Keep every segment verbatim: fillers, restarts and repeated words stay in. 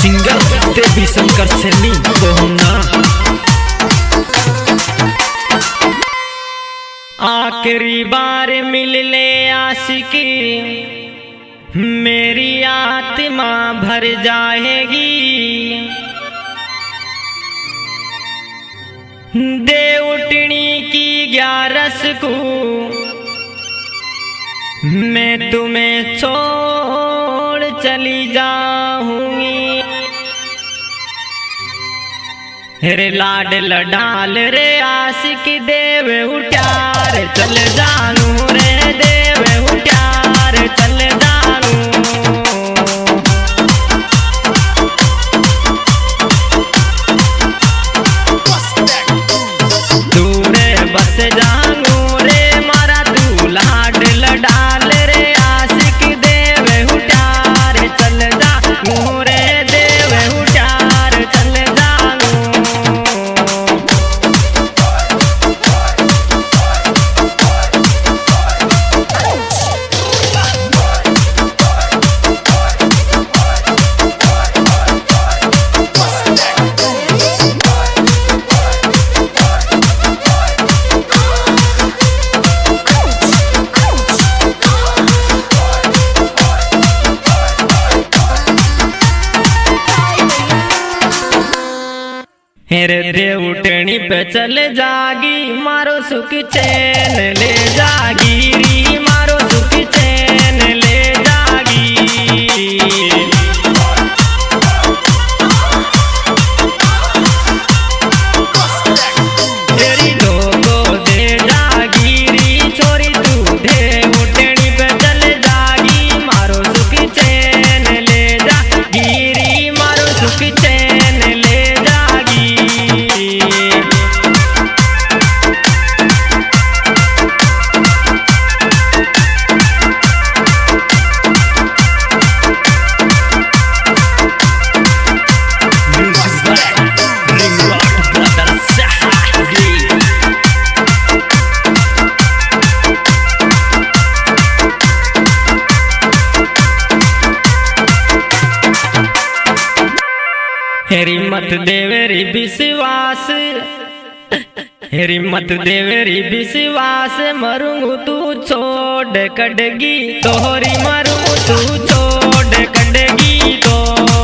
Singer Devi Shankar Saini बोहना। आखिरी बार मिल ले आशिकी, मेरी आत्मा भर जाएगी। दे उठनी की ग्यारस को मैं तुम्हें छोड़ चली जाऊंगी। रे लाड लडाल रे आशिक देव उठार चल जानू रे देव उठार चल जानू। दूरे बस जानू रे मारा तू लाड लडाल रे आशिक देव उठार चल जानू रे देव उठार चल जानू। हेरे दे उठनी पे चल जागी मारो सुख चैन ले जागी री मारो सुख चैन ले जागी। तेरी लोगो दे जागी री छोरी तू दे उठनी पे चल जागी मारो सुख चैन ले जागी री मारो सुख चैन ले जागी। हेरी मत देवेरी विश्वास हेरी मत देवेरी विश्वास मरूंगू तू छोड़ कटगी तोहरी मरूंगू तू छोड़ कटगी तो।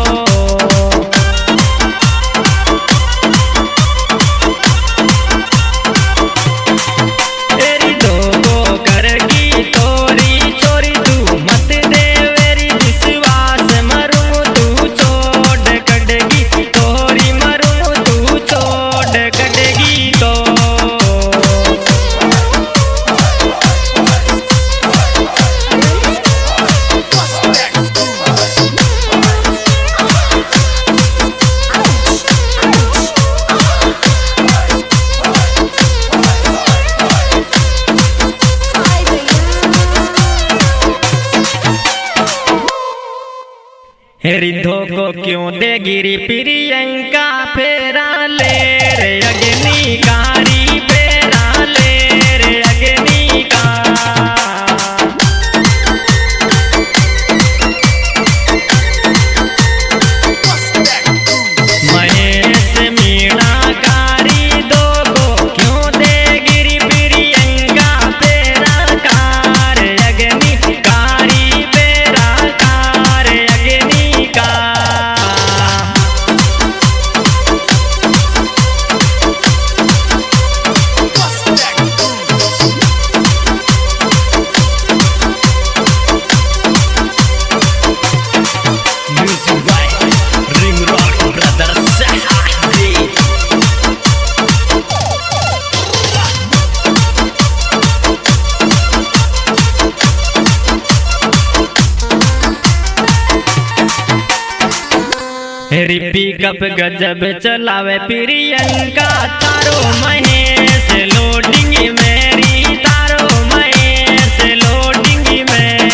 तेरी दो करगी तोरी चोरी तू मत देवेरी विश्वास मरूंगू तू छोड़ कटगी तोरी मरूंगू तू छोड़ कटगी तो। हेरी धोखो क्यों दे गिरी प्रियंका फेरा ले रे अग्नि कारी फेरा ले रे अग्नि का। महेश मीणा कारी धोखो क्यों दे गिरी प्रियंका फेरा कार अग्नि कारी फेरा कार अग्नि का। हेरी पिकअप गजब चलावे प्रियंका तारो महेश लोडिंग मेरी तारो महेश लोडिंग में।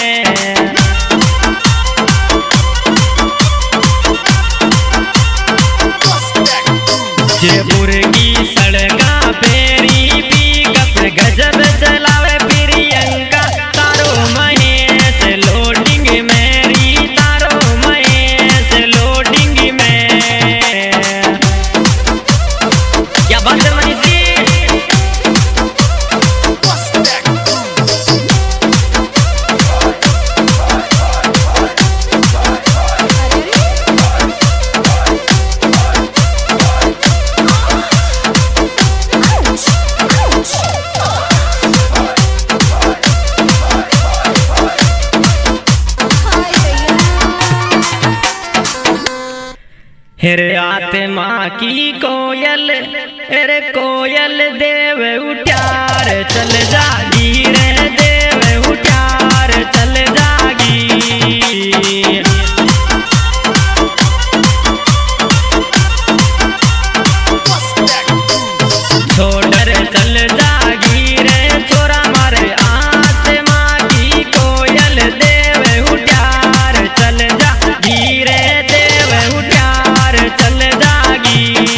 जयपुर की सड़का फेरी पिकअप गजब चलावे प्रियंका तारो महेश लोडिंग मेरी तारो महेश लोडिंग हेरे आत्मा की कोयल, अरे कोयल देव उठार चल जागी रे देव उठार चल जागी। छोड़र चल जागी रे छोरा मारे आत्मा की कोयल देव उठार चल जागी रे देव उठार चल जागी।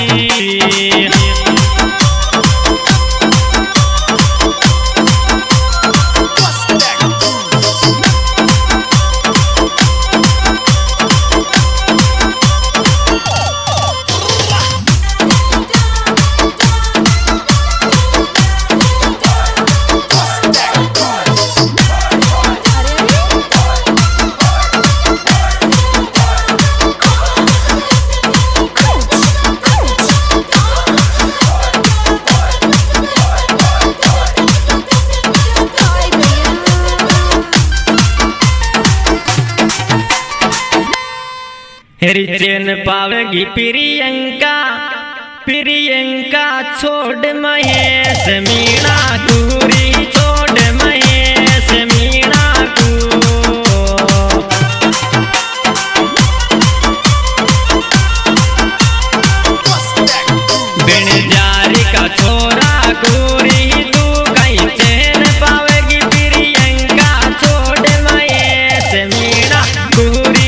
हेरी चैन पावेगी प्रियंका, प्रियंका छोड़ महेश मीणा दूरी छोड़ महेश मीणा को। बिन जारी का छोरा गोरी तू कहीं चैन पावेगी प्रियंका छोड़ महेश मीणा दूरी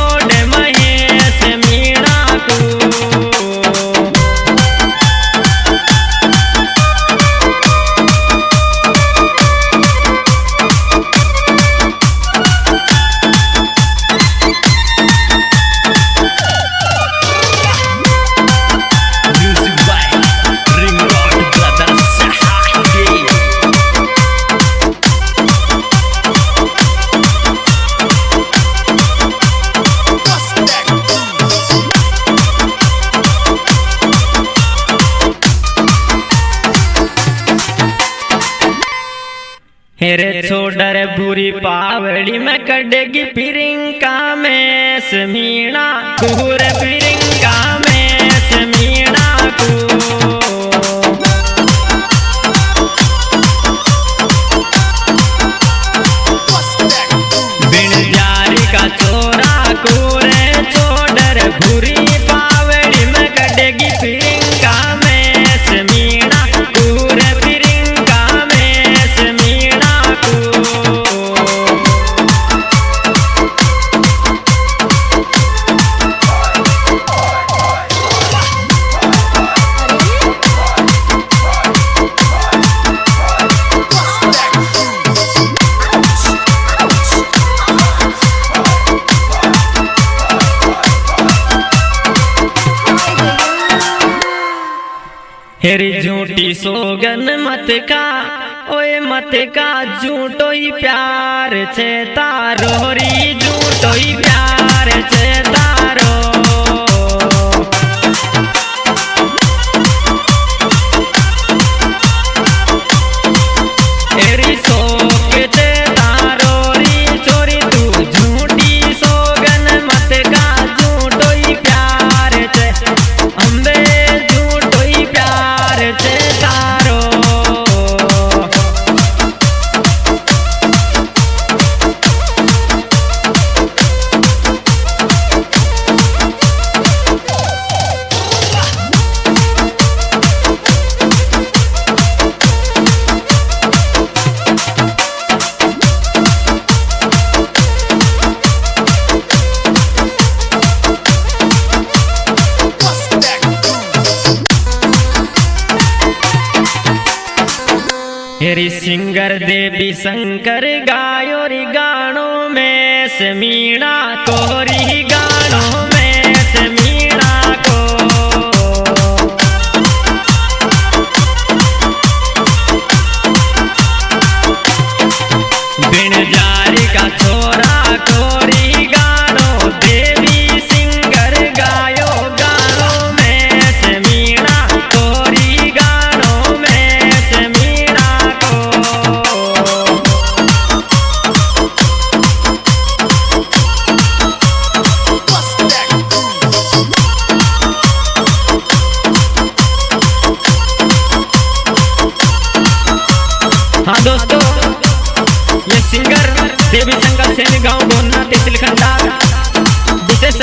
हेरे छोड़र बुरी पावड़ी में कटेगी प्रियंका में समीणा कुहर प्रियंका में समीणा को। बिन जारी का छोरा कोरे छोड़र बुरी पावड़ी में कटेगी प्रियंका में समीणा कुहर प्रियंका में समीणा। हेरी झूठी सोगन मत का ओए मत का झूठो ही प्यार छे तारो री झूठो ही प्यार छे तारो। हेरी सोक छे तारो री छोरी तू झूठी सोगन मत का झूठो ही प्यार छे अम्बे झूठो ही प्यार छे तारो। हेरी सिंगर देवी शंकर गायो री गानों में समीणा कोरी गानों में समीणा को। बिन जारी का छोरा कोरी गानो देवी सिंगर गायो गानों में समीणा कोरी गानों में समीणा।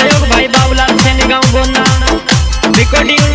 सहयोग भाई बाबूलाल सैनी गाँव गोन्ना रिकॉर्डिंग